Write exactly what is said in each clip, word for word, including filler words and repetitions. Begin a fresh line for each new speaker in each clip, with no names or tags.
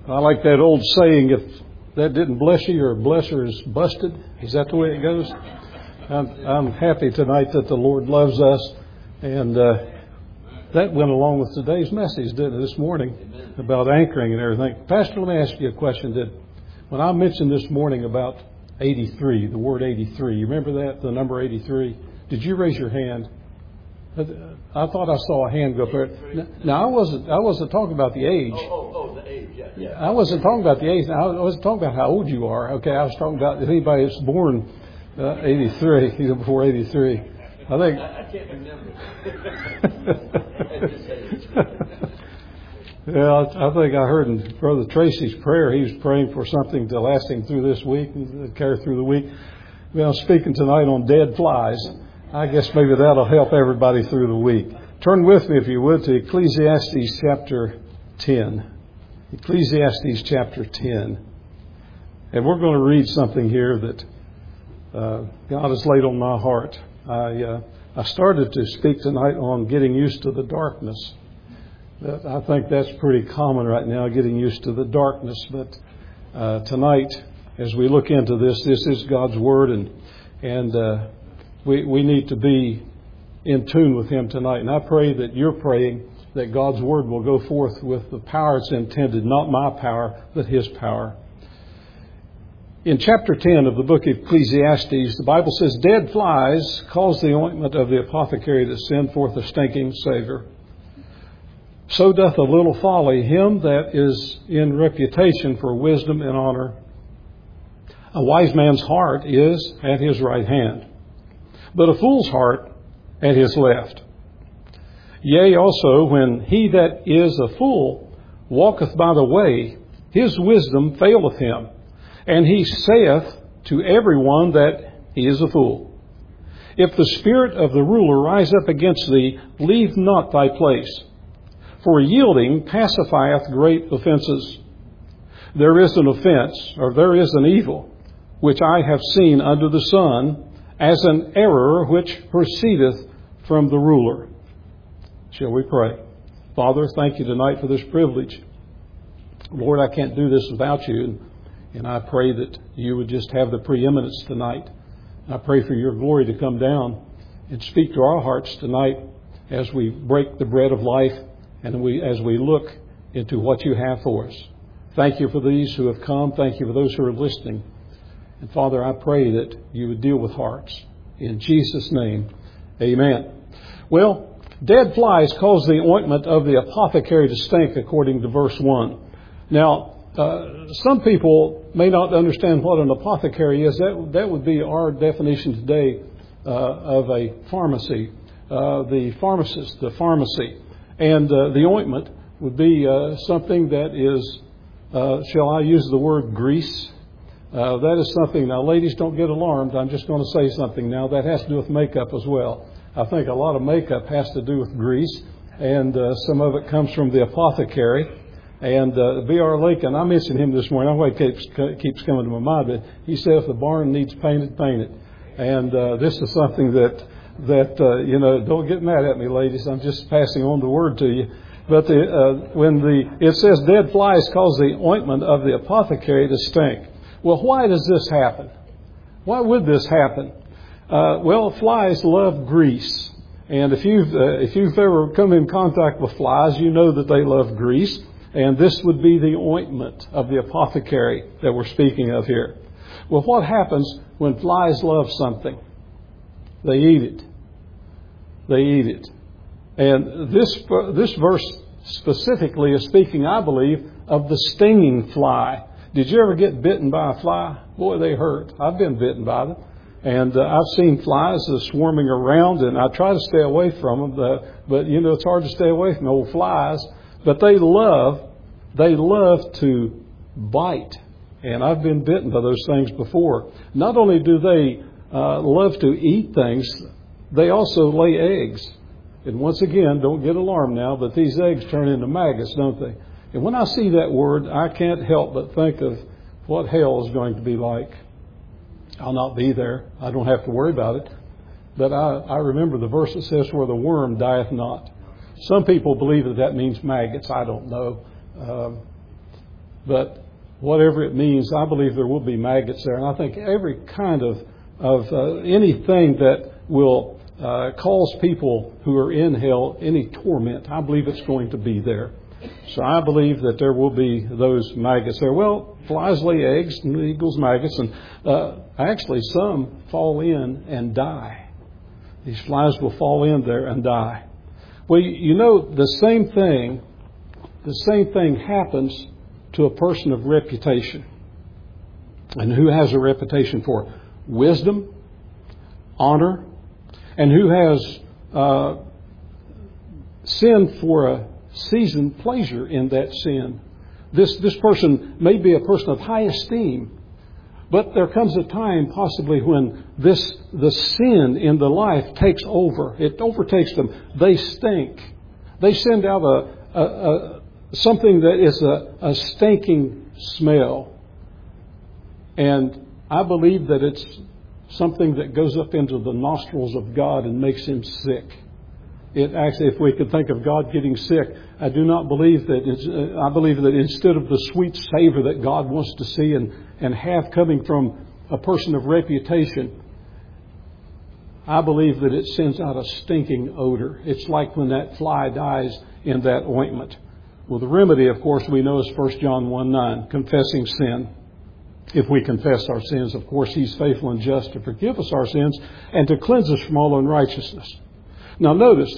I like that old saying, if that didn't bless you, your blesser is busted. Is that the way it goes? I'm, I'm happy tonight that the Lord loves us. And uh, that went along with today's message, didn't it, this morning, about anchoring and everything. Pastor, let me ask you a question. Did, when I mentioned this morning about eighty-three, the word eighty-three, you remember that, the number eighty-three? Did you raise your hand? I thought I saw a hand go up there. Now, I wasn't I wasn't talking about the age.
Oh, oh, oh, the age, yeah.
yeah. I wasn't talking about the age. I wasn't talking about how old you are. Okay, I was talking about if anybody that's born uh, eighty-three, you know, before eighty-three. I think.
I, I can't remember.
Well, I think I heard in Brother Tracy's prayer, he was praying for something to last him through this week, and carry through the week. Well, I'm speaking tonight on dead flies. I guess maybe that'll help everybody through the week. Turn with me, if you would, to Ecclesiastes chapter ten. Ecclesiastes chapter ten. And we're going to read something here that uh, God has laid on my heart. I, uh, I started to speak tonight on getting used to the darkness. That, I think that's pretty common right now, getting used to the darkness. But uh, tonight, as we look into this, this is God's Word, and and uh, we we need to be in tune with Him tonight. And I pray that you're praying that God's Word will go forth with the power it's intended, not my power, but His power. In chapter ten of the book of Ecclesiastes, the Bible says, "Dead flies cause the ointment of the apothecary to send forth a stinking savour. So doth a little folly him that is in reputation for wisdom and honour. A wise man's heart is at his right hand, but a fool's heart at his left. Yea, also, when he that is a fool walketh by the way, his wisdom faileth him, and he saith to every one that he is a fool. If the spirit of the ruler rise up against thee, leave not thy place. For yielding pacifieth great offences. There is an offence, or there is an evil, which I have seen under the sun, as an error which proceedeth from the ruler." Shall we pray? Father, thank you tonight for this privilege. Lord, I can't do this without you, and, and I pray that you would just have the preeminence tonight. I pray for your glory to come down and speak to our hearts tonight as we break the bread of life, and we, as we look into what you have for us. Thank you for these who have come. Thank you for those who are listening. And Father, I pray that you would deal with hearts. In Jesus' name, amen. Well, dead flies cause the ointment of the apothecary to stink, according to verse one. Now, uh, some people may not understand what an apothecary is. That, that would be our definition today uh, of a pharmacy. Uh, the pharmacist, the pharmacy. And uh, the ointment would be uh, something that is, uh, shall I use the word grease? Uh, that is something, now ladies, don't get alarmed. I'm just going to say something now. That has to do with makeup as well. I think a lot of makeup has to do with grease, and uh, some of it comes from the apothecary. And uh, B R Lincoln, I mentioned him this morning. I know it keeps, keeps coming to my mind, but he said if the barn needs painted, paint it. And uh, this is something that... That, uh, you know, don't get mad at me, ladies. I'm just passing on the word to you. But the, uh, when the, it says dead flies cause the ointment of the apothecary to stink. Well, why does this happen? Why would this happen? Uh, well, flies love grease. And if you've, uh, if you've ever come in contact with flies, you know that they love grease. And this would be the ointment of the apothecary that we're speaking of here. Well, what happens when flies love something? They eat it. They eat it. And this this verse specifically is speaking, I believe, of the stinging fly. Did you ever get bitten by a fly? Boy, they hurt. I've been bitten by them. And uh, I've seen flies uh, swarming around, and I try to stay away from them. Uh, but, you know, it's hard to stay away from old flies. But they love, they love to bite. And I've been bitten by those things before. Not only do they Uh, love to eat things, they also lay eggs. And once again, don't get alarmed now, but these eggs turn into maggots, don't they? And when I see that word, I can't help but think of what hell is going to be like. I'll not be there. I don't have to worry about it. But I, I remember the verse that says, "Where the worm dieth not." Some people believe that that means maggots. I don't know. Um, But whatever it means, I believe there will be maggots there. And I think every kind of, of uh, anything that will uh, cause people who are in hell any torment, I believe it's going to be there. So I believe that there will be those maggots there. Well, flies lay eggs and eagles maggots, and uh, actually some fall in and die. These flies will fall in there and die. Well, you know, the same thing, the same thing happens to a person of reputation. And who has a reputation for wisdom, honor, and who has uh, sin for a season, pleasure in that sin. This this person may be a person of high esteem, but there comes a time possibly when this the sin in the life takes over. It overtakes them. They stink. They send out a, a, a something that is a, a stinking smell. And I believe that it's something that goes up into the nostrils of God and makes him sick. It actually, if we could think of God getting sick, I do not believe that it's, uh, I believe that instead of the sweet savor that God wants to see and, and have coming from a person of reputation, I believe that it sends out a stinking odor. It's like when that fly dies in that ointment. Well, the remedy, of course, we know is First John one nine, confessing sin. If we confess our sins, of course, he's faithful and just to forgive us our sins and to cleanse us from all unrighteousness. Now notice,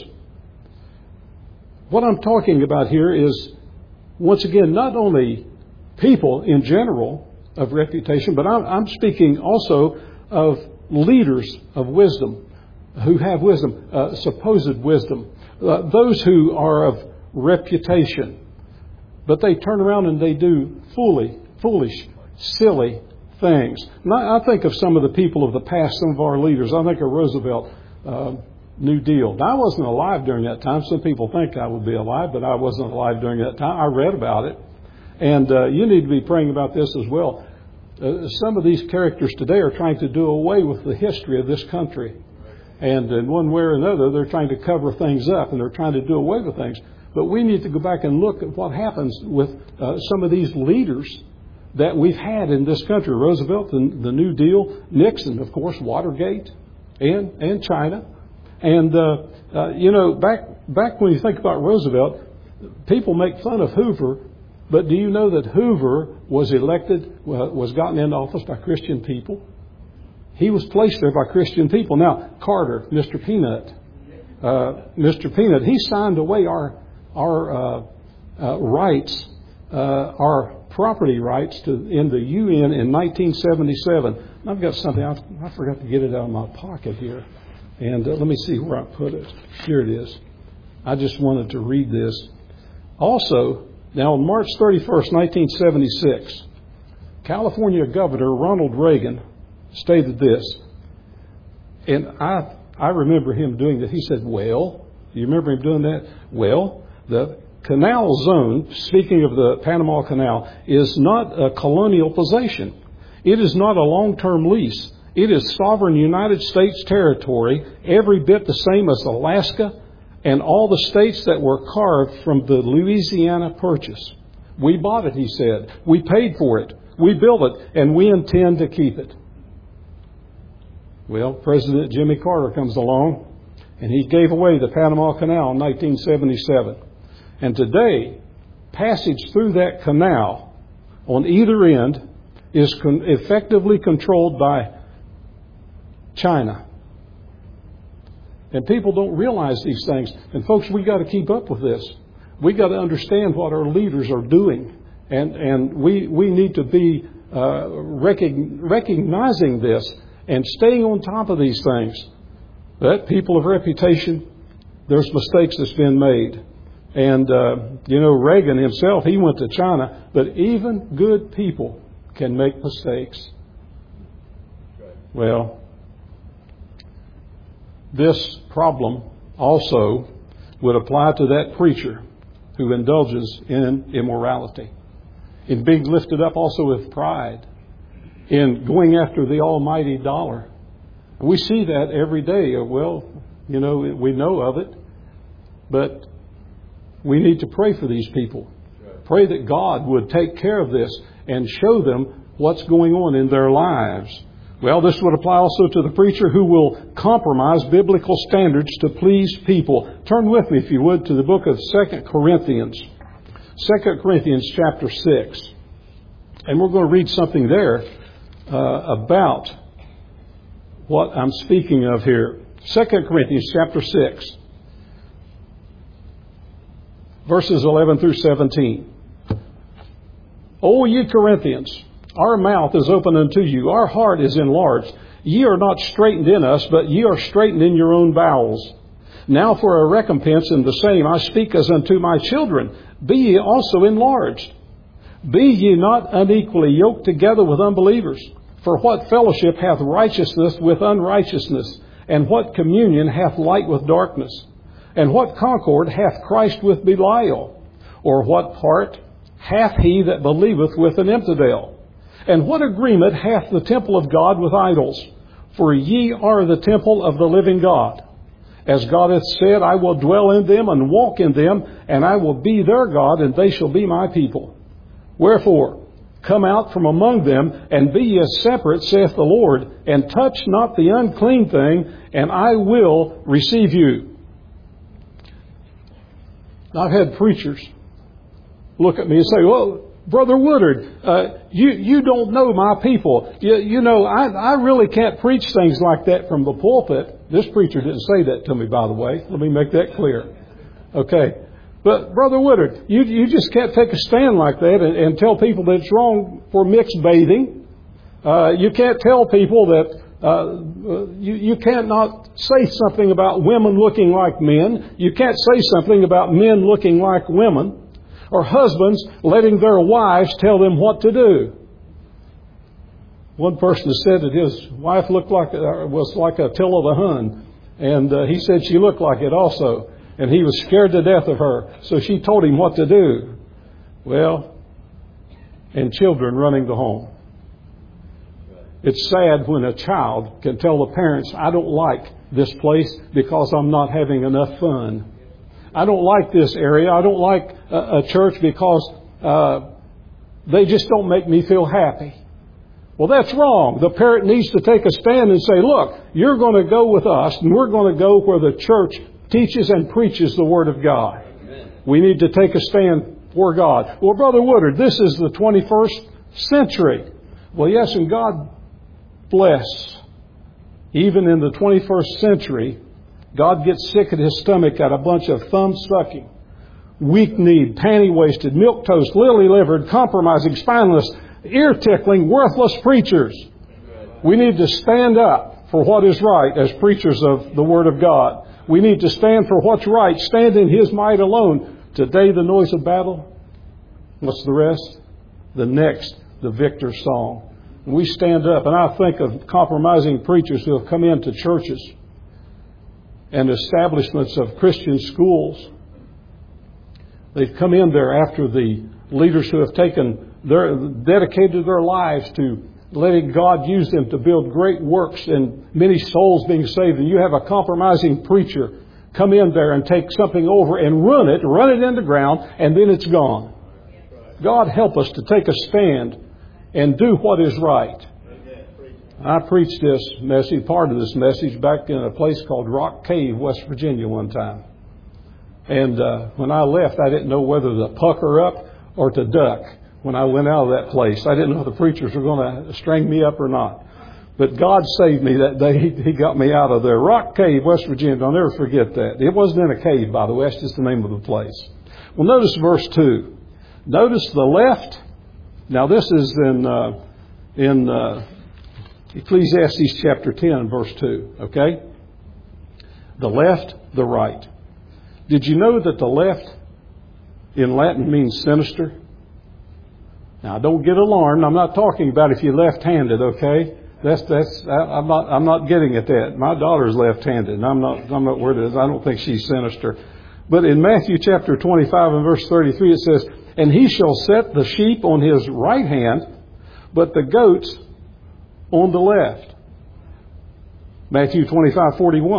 what I'm talking about here is, once again, not only people in general of reputation, but I'm, I'm speaking also of leaders of wisdom, who have wisdom, uh, supposed wisdom, uh, those who are of reputation, but they turn around and they do foolish, foolish, silly things. Now, I think of some of the people of the past, some of our leaders. I think of Roosevelt. Uh, New Deal. Now, I wasn't alive during that time. Some people think I would be alive, but I wasn't alive during that time. I read about it. And uh, you need to be praying about this as well. Uh, some of these characters today are trying to do away with the history of this country. And in one way or another, they're trying to cover things up and they're trying to do away with things. But we need to go back and look at what happens with uh, some of these leaders that we've had in this country. Roosevelt, the, the New Deal, Nixon, of course, Watergate, and, and China. And, uh, uh, you know, back back when you think about Roosevelt, people make fun of Hoover, but do you know that Hoover was elected, uh, was gotten into office by Christian people? He was placed there by Christian people. Now, Carter, Mister Peanut, uh, Mister Peanut, he signed away our our uh, uh, rights, uh, our property rights to in the U N in nineteen seventy-seven. I've got something, I, I forgot to get it out of my pocket here. And uh, let me see where I put it. Here it is. I just wanted to read this. Also, now on March thirty-first, nineteen seventy-six, California Governor Ronald Reagan stated this. And I I remember him doing that. He said, well, you remember him doing that? Well, the canal zone, speaking of the Panama Canal, is not a colonial possession. It is not a long-term lease. It is sovereign United States territory, every bit the same as Alaska and all the states that were carved from the Louisiana Purchase. We bought it, he said. We paid for it. We built it, and we intend to keep it. Well, President Jimmy Carter comes along, and he gave away the Panama Canal in nineteen seventy-seven. And today, passage through that canal on either end is con- effectively controlled by China. And people don't realize these things. And folks, we got to keep up with this. We got to understand what our leaders are doing. And, and we, we need to be uh, recog- recognizing this and staying on top of these things. That people of reputation, there's mistakes that's been made. And, uh, you know, Reagan himself, he went to China. But even good people can make mistakes. Well, this problem also would apply to that preacher who indulges in immorality, in being lifted up also with pride, in going after the almighty dollar. We see that every day. Well, you know, we know of it, but we need to pray for these people. Pray that God would take care of this and show them what's going on in their lives. Well, this would apply also to the preacher who will compromise biblical standards to please people. Turn with me, if you would, to the book of Second Corinthians. Second Corinthians chapter six. And we're going to read something there uh, about what I'm speaking of here. Second Corinthians chapter six, verses eleven through seventeen. O ye Corinthians, our mouth is open unto you, our heart is enlarged. Ye are not straitened in us, but ye are straitened in your own bowels. Now for a recompense in the same I speak as unto my children, be ye also enlarged. Be ye not unequally yoked together with unbelievers. For what fellowship hath righteousness with unrighteousness? And what communion hath light with darkness? And what concord hath Christ with Belial? Or what part hath he that believeth with an infidel? And what agreement hath the temple of God with idols? For ye are the temple of the living God. As God hath said, I will dwell in them and walk in them, and I will be their God, and they shall be my people. Wherefore, come out from among them, and be ye separate, saith the Lord, and touch not the unclean thing, and I will receive you. I've had preachers look at me and say, well, Brother Woodard, uh, you, you don't know my people. You, you know, I, I really can't preach things like that from the pulpit. This preacher didn't say that to me, by the way. Let me make that clear. Okay. But, Brother Woodard, you, you just can't take a stand like that and, and tell people that it's wrong for mixed bathing. Uh, you can't tell people that uh, you, you cannot say something about women looking like men. You can't say something about men looking like women. Or husbands letting their wives tell them what to do. One person said that his wife looked like uh, was like a Attila the Hun. And uh, he said she looked like it also. And he was scared to death of her. So she told him what to do. Well, and children running the home. It's sad when a child can tell the parents, I don't like this place because I'm not having enough fun. I don't like this area. I don't like a, a church because uh, they just don't make me feel happy. Well, that's wrong. The parent needs to take a stand and say, look, you're going to go with us, and we're going to go where the church teaches and preaches the Word of God. Amen. We need to take a stand for God. Well, Brother Woodard, this is the twenty-first century. Well, yes, and God bless. Even in the twenty-first century, God gets sick at His stomach at a bunch of thumb-sucking, weak-kneed, panty-waisted, milk-toast, lily-livered, compromising, spineless, ear-tickling, worthless preachers. We need to stand up for what is right as preachers of the Word of God. We need to stand for what's right, stand in His might alone. Today, the noise of battle. What's the rest? The next, the victor's song. We stand up, and I think of compromising preachers who have come into churches and establishments of Christian schools. They've come in there after the leaders who have taken their, dedicated their lives to letting God use them to build great works and many souls being saved. And you have a compromising preacher come in there and take something over and run it, run it into ground, and then it's gone. God help us to take a stand and do what is right. I preached this message, part of this message, back in a place called Rock Cave, West Virginia one time. And uh, when I left, I didn't know whether to pucker up or to duck when I went out of that place. I didn't know if the preachers were going to string me up or not. But God saved me that day. He, he got me out of there. Rock Cave, West Virginia. I'll never forget that. It wasn't in a cave, by the way. That's just the name of the place. Well, notice verse two. Notice the left. Now, this is in uh, in uh, Ecclesiastes chapter ten, verse two. Okay? The left, the right. Did you know that the left in Latin means sinister? Now, don't get alarmed. I'm not talking about if you're left-handed, okay? That's that's. I'm not. I'm not getting at that. My daughter's left-handed, and I'm not. I'm not worried. I don't think she's sinister. But in Matthew chapter twenty-five and verse thirty-three, it says, "And he shall set the sheep on his right hand, but the goats on the left." Matthew twenty-five forty-one.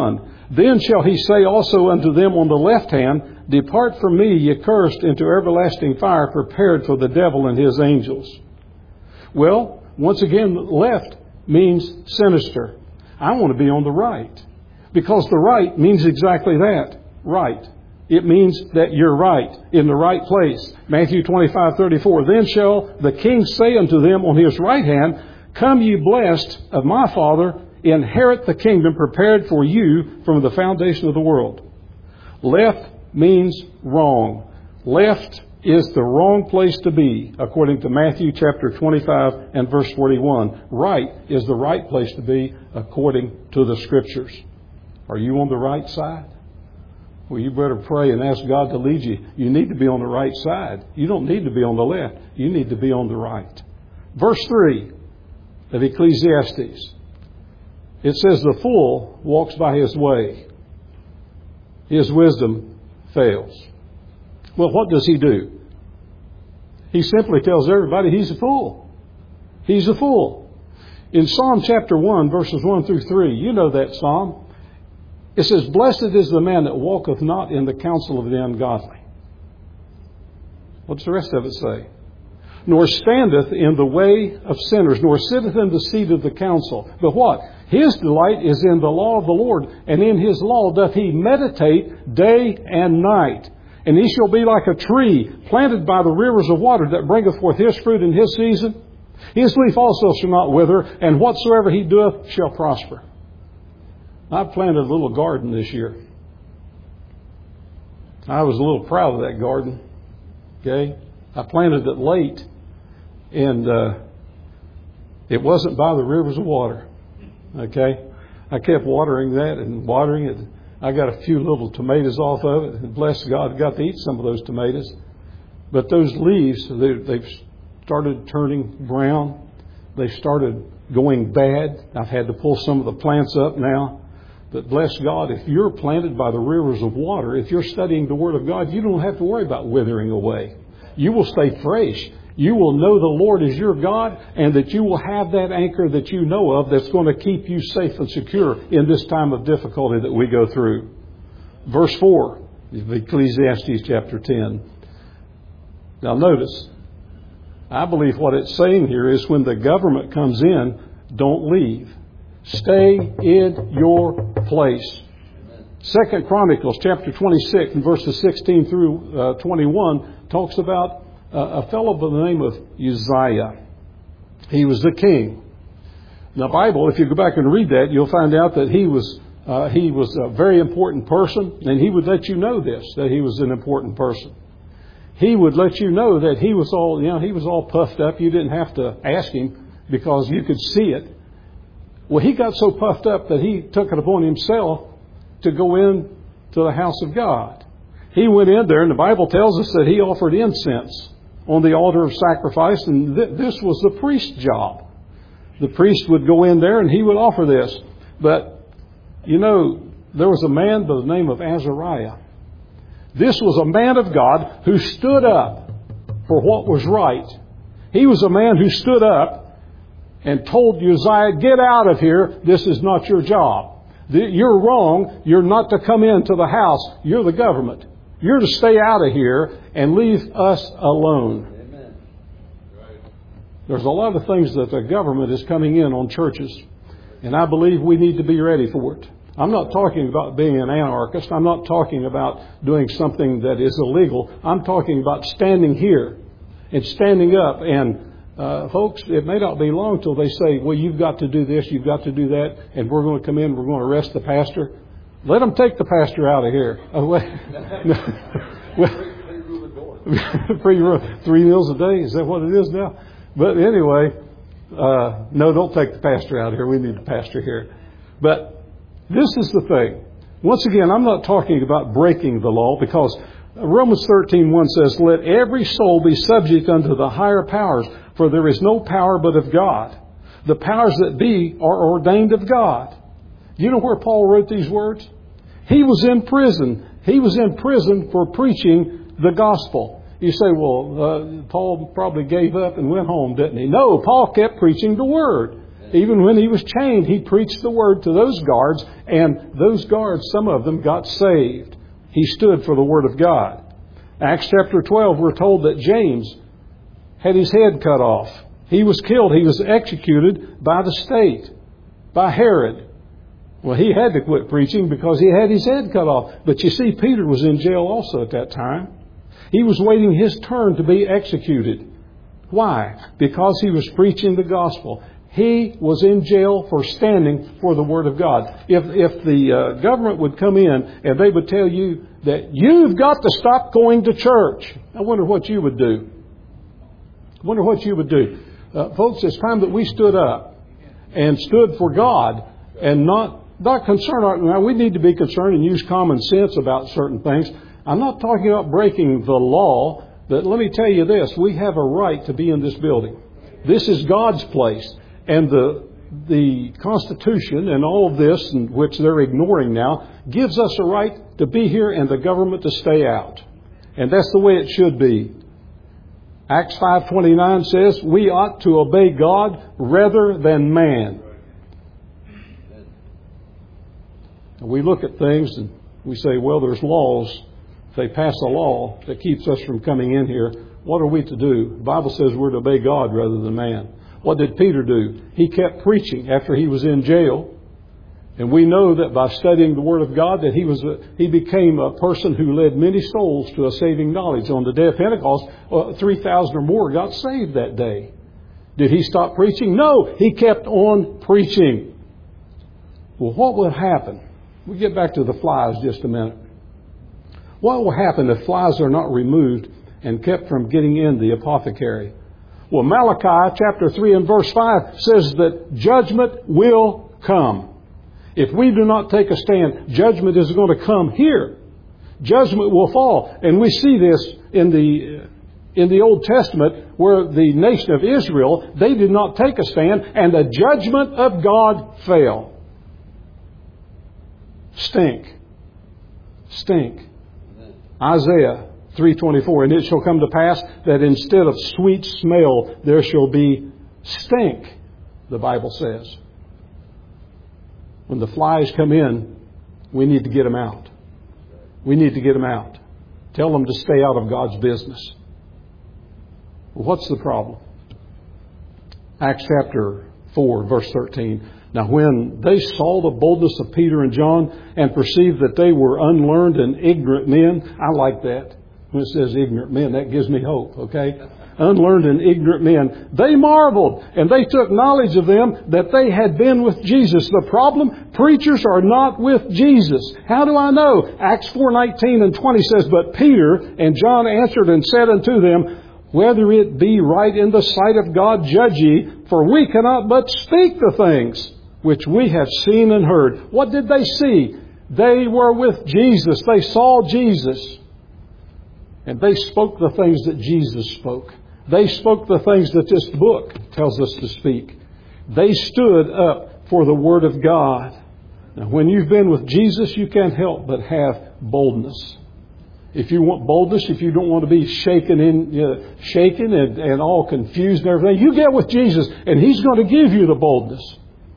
Then shall he say also unto them on the left hand, Depart from me, ye cursed, into everlasting fire prepared for the devil and his angels. Well, once again, left means sinister. I want to be on the right. Because the right means exactly that. Right. It means that you're right, in the right place. Matthew twenty-five thirty-four. Then shall the king say unto them on his right hand, Come ye blessed of my Father, inherit the kingdom prepared for you from the foundation of the world. Left means wrong. Left is the wrong place to be, according to Matthew chapter twenty-five and verse forty-one. Right is the right place to be, according to the Scriptures. Are you on the right side? Well, you better pray and ask God to lead you. You need to be on the right side. You don't need to be on the left. You need to be on the right. Verse three of Ecclesiastes. It says, The fool walks by his way. His wisdom fails. Well, what does he do? He simply tells everybody he's a fool. He's a fool. In Psalm chapter one, verses one through three, you know that psalm. It says, Blessed is the man that walketh not in the counsel of the ungodly. What's the rest of it say? Nor standeth in the way of sinners, nor sitteth in the seat of the council. But what? His delight is in the law of the Lord, and in his law doth he meditate day and night. And he shall be like a tree planted by the rivers of water that bringeth forth his fruit in his season. His leaf also shall not wither, and whatsoever he doeth shall prosper. I planted a little garden this year. I was a little proud of that garden. Okay? I planted it late, and uh, it wasn't by the rivers of water. Okay? I kept watering that and watering it. I got a few little tomatoes off of it, and bless God, I got to eat some of those tomatoes. But those leaves, they, they've started turning brown. They've started going bad. I've had to pull some of the plants up now. But bless God, if you're planted by the rivers of water, if you're studying the Word of God, you don't have to worry about withering away. You will stay fresh. You will know the Lord is your God, and that you will have that anchor that you know of that's going to keep you safe and secure in this time of difficulty that we go through. Verse four of Ecclesiastes chapter ten. Now notice, I believe what it's saying here is when the government comes in, don't leave. Stay in your place. Second Chronicles chapter twenty-six and verses sixteen through uh, twenty-one talks about uh, a fellow by the name of Uzziah. He was the king. In the Bible, if you go back and read that, you'll find out that he was uh, he was a very important person, and he would let you know this, that he was an important person. He would let you know that he was all, you know, he was all puffed up. You didn't have to ask him because you could see it. Well, he got so puffed up that he took it upon himself to go in to the house of God. He went in there, and the Bible tells us that he offered incense on the altar of sacrifice, and th- this was the priest's job. The priest would go in there and he would offer this. But, you know, there was a man by the name of Azariah. This was a man of God who stood up for what was right. He was a man who stood up and told Uzziah, get out of here. This is not your job. You're wrong. You're not to come into the house. You're the government. You're to stay out of here and leave us alone.
Amen.
There's a lot of things that the government is coming in on churches, and I believe we need to be ready for it. I'm not talking about being an anarchist. I'm not talking about doing something that is illegal. I'm talking about standing here and standing up. And uh, folks, it may not be long till they say, well, you've got to do this, you've got to do that, and we're going to come in, we're going to arrest the pastor. Let them take the pastor out of here. Oh, wait. well, free, three meals a day, is that what it is now? But anyway, uh, no, don't take the pastor out of here. We need the pastor here. But this is the thing. Once again, I'm not talking about breaking the law, because Romans thirteen one says, let every soul be subject unto the higher powers, for there is no power but of God. The powers that be are ordained of God. You know where Paul wrote these words? He was in prison. He was in prison for preaching the gospel. You say, well, uh, Paul probably gave up and went home, didn't he? No, Paul kept preaching the word. Even when he was chained, he preached the word to those guards, and those guards, some of them got saved. He stood for the word of God. Acts chapter twelve, we're told that James had his head cut off. He was killed. He was executed by the state, by Herod. Well, he had to quit preaching because he had his head cut off. But you see, Peter was in jail also at that time. He was waiting his turn to be executed. Why? Because he was preaching the gospel. He was in jail for standing for the Word of God. If if the uh, government would come in and they would tell you that you've got to stop going to church, I wonder what you would do. I wonder what you would do. Uh, folks, it's time that we stood up and stood for God and not, not concerned. Now, we need to be concerned and use common sense about certain things. I'm not talking about breaking the law, but let me tell you this. We have a right to be in this building. This is God's place. And the the Constitution and all of this, which they're ignoring now, gives us a right to be here and the government to stay out. And that's the way it should be. Acts five twenty-nine says we ought to obey God rather than man. And we look at things and we say, well, there's laws. If they pass a law that keeps us from coming in here, what are we to do? The Bible says we're to obey God rather than man. What did Peter do? He kept preaching after he was in jail. And we know that by studying the Word of God that he was a, he became a person who led many souls to a saving knowledge. On the day of Pentecost, uh, three thousand or more got saved that day. Did he stop preaching? No, he kept on preaching. Well, what will happen? We'll get back to the flies just a minute. What will happen if flies are not removed and kept from getting in the apothecary? Well, Malachi chapter three and verse five says that judgment will come. If we do not take a stand, judgment is going to come here. Judgment will fall. And we see this in the in the Old Testament where the nation of Israel, they did not take a stand and the judgment of God fell. Stink. Stink. Isaiah three twenty-four, and it shall come to pass that instead of sweet smell, there shall be stink, the Bible says. When the flies come in, we need to get them out. We need to get them out. Tell them to stay out of God's business. Well, what's the problem? Acts chapter four, verse thirteen. Now when they saw the boldness of Peter and John and perceived that they were unlearned and ignorant men, I like that. When it says ignorant men, that gives me hope, okay? Unlearned and ignorant men. They marveled, and they took knowledge of them that they had been with Jesus. The problem, preachers are not with Jesus. How do I know? Acts four nineteen and twenty says, But Peter and John answered and said unto them, Whether it be right in the sight of God, judge ye, for we cannot but speak the things which we have seen and heard. What did they see? They were with Jesus. They saw Jesus. And they spoke the things that Jesus spoke. They spoke the things that this book tells us to speak. They stood up for the Word of God. Now, when you've been with Jesus, you can't help but have boldness. If you want boldness, if you don't want to be shaken in, you know, shaken and, and all confused and everything, you get with Jesus, and He's going to give you the boldness.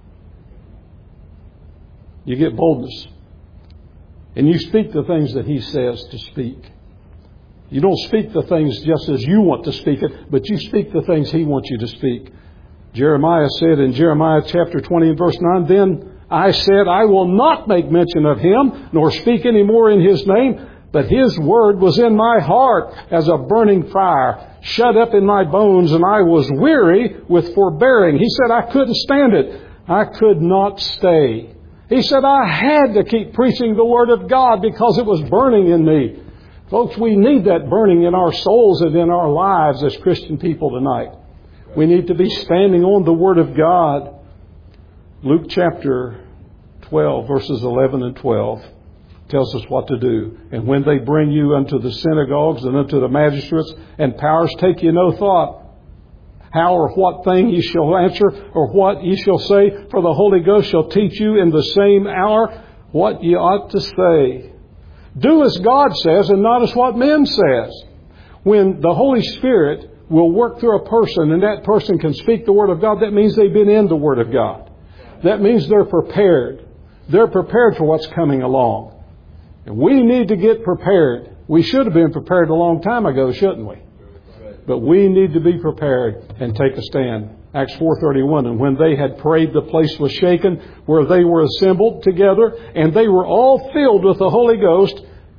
You get boldness. And you speak the things that He says to speak. You don't speak the things just as you want to speak it, but you speak the things He wants you to speak. Jeremiah said in Jeremiah chapter twenty and verse nine, Then I said, I will not make mention of Him, nor speak any more in His name, but His word was in my heart as a burning fire, shut up in my bones, and I was weary with forbearing. He said, I couldn't stand it. I could not stay. He said, I had to keep preaching the Word of God because it was burning in me. Folks, we need that burning in our souls and in our lives as Christian people tonight. We need to be standing on the Word of God. Luke chapter twelve, verses eleven and twelve tells us what to do. And when they bring you unto the synagogues and unto the magistrates and powers, take you no thought how or what thing ye shall answer or what ye shall say, for the Holy Ghost shall teach you in the same hour what ye ought to say. Do as God says and not as what men says. When the Holy Spirit will work through a person and that person can speak the Word of God, that means they've been in the Word of God. That means they're prepared. They're prepared for what's coming along. And we need to get prepared. We should have been prepared a long time ago, shouldn't we? But we need to be prepared and take a stand. Acts four thirty-one, and when they had prayed, the place was shaken where they were assembled together, and they were all filled with the Holy Ghost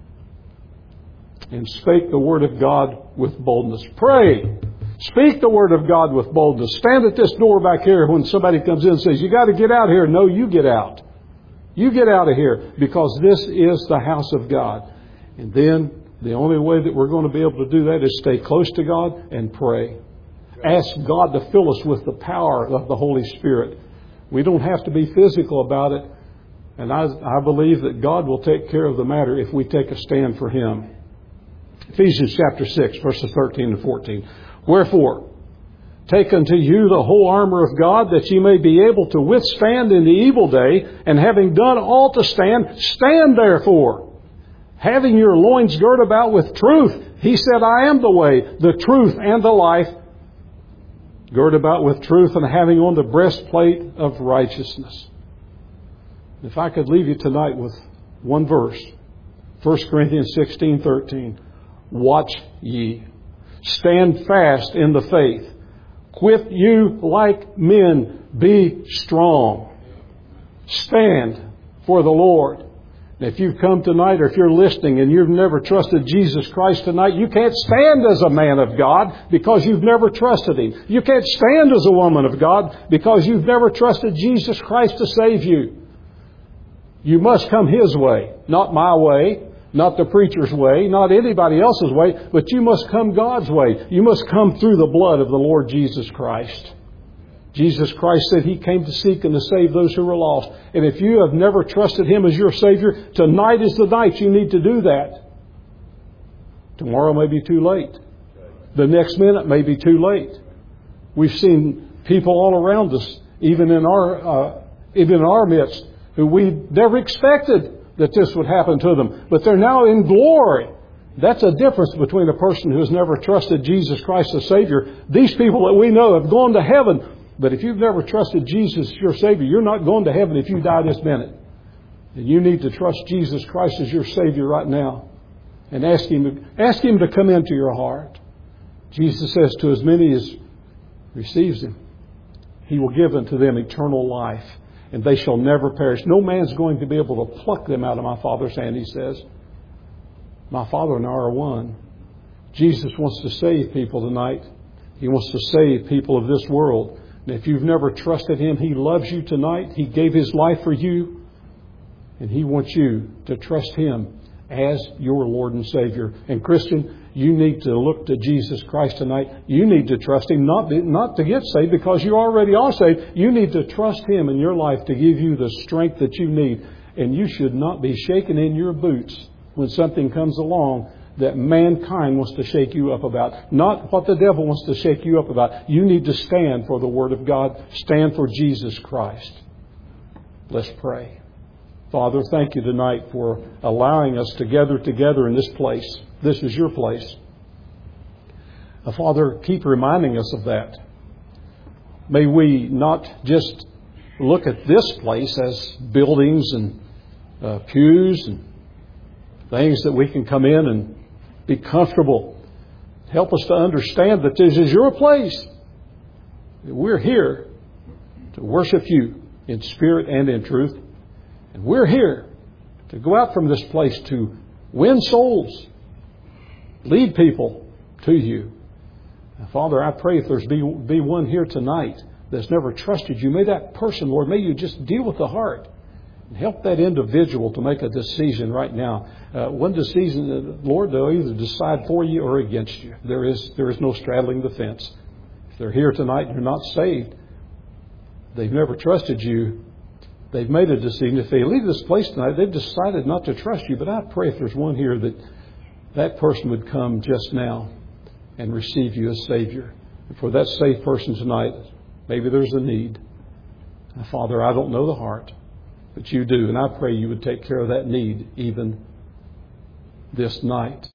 and spake the Word of God with boldness. Pray. Speak the Word of God with boldness. Stand at this door back here when somebody comes in and says, you got to get out here. No, you get out. You get out of here, because this is the house of God. And then the only way that we're going to be able to do that is stay close to God and pray. Ask God to fill us with the power of the Holy Spirit. We don't have to be physical about it. And I, I believe that God will take care of the matter if we take a stand for Him. Ephesians chapter six, verses thirteen and fourteen. Wherefore, take unto you the whole armor of God, that ye may be able to withstand in the evil day, and having done all to stand, stand therefore, having your loins girt about with truth. He said, I am the way, the truth, and the life. Girt about with truth, and having on the breastplate of righteousness. If I could leave you tonight with one verse, First Corinthians sixteen thirteen. Watch ye. Stand fast in the faith. Quit you like men. Be strong. Stand for the Lord. And if you've come tonight, or if you're listening and you've never trusted Jesus Christ tonight, you can't stand as a man of God because you've never trusted Him. You can't stand as a woman of God because you've never trusted Jesus Christ to save you. You must come His way, not my way, not the preacher's way, not anybody else's way, but you must come God's way. You must come through the blood of the Lord Jesus Christ. Jesus Christ said He came to seek and to save those who were lost. And if you have never trusted Him as your Savior, tonight is the night you need to do that. Tomorrow may be too late. The next minute may be too late. We've seen people all around us, even in our uh, even in our midst, who we never expected that this would happen to them. But they're now in glory. That's a difference between a person who has never trusted Jesus Christ as Savior. These people that we know have gone to heaven. But if you've never trusted Jesus as your Savior, you're not going to heaven if you die this minute. And you need to trust Jesus Christ as your Savior right now. And ask Him to, ask Him to come into your heart. Jesus says, to as many as receives Him, He will give unto them eternal life. And they shall never perish. No man's going to be able to pluck them out of my Father's hand, He says. My Father and I are one. Jesus wants to save people tonight. He wants to save people of this world. And if you've never trusted Him, He loves you tonight. He gave His life for you. And He wants you to trust Him as your Lord and Savior. And Christian, you need to look to Jesus Christ tonight. You need to trust Him, not, not to get saved because you already are saved. You need to trust Him in your life to give you the strength that you need. And you should not be shaken in your boots when something comes along that mankind wants to shake you up about. Not what the devil wants to shake you up about. You need to stand for the Word of God. Stand for Jesus Christ. Let's pray. Father, thank You tonight for allowing us to gather together in this place. This is Your place. Uh, Father, keep reminding us of that. May we not just look at this place as buildings and uh, pews and things that we can come in and be comfortable. Help us to understand that this is Your place. We're here to worship You in spirit and in truth. And we're here to go out from this place to win souls, lead people to You. Now, Father, I pray if there's be, be one here tonight that's never trusted You, may that person, Lord, may You just deal with the heart. And help that individual to make a decision right now. Uh, one decision, Lord, they'll either decide for You or against You. There is there is no straddling the fence. If they're here tonight and they're not saved, they've never trusted You, they've made a decision. If they leave this place tonight, they've decided not to trust You. But I pray if there's one here that that person would come just now and receive You as Savior. And for that saved person tonight, maybe there's a need. Now, Father, I don't know the heart. But You do, and I pray You would take care of that need even this night.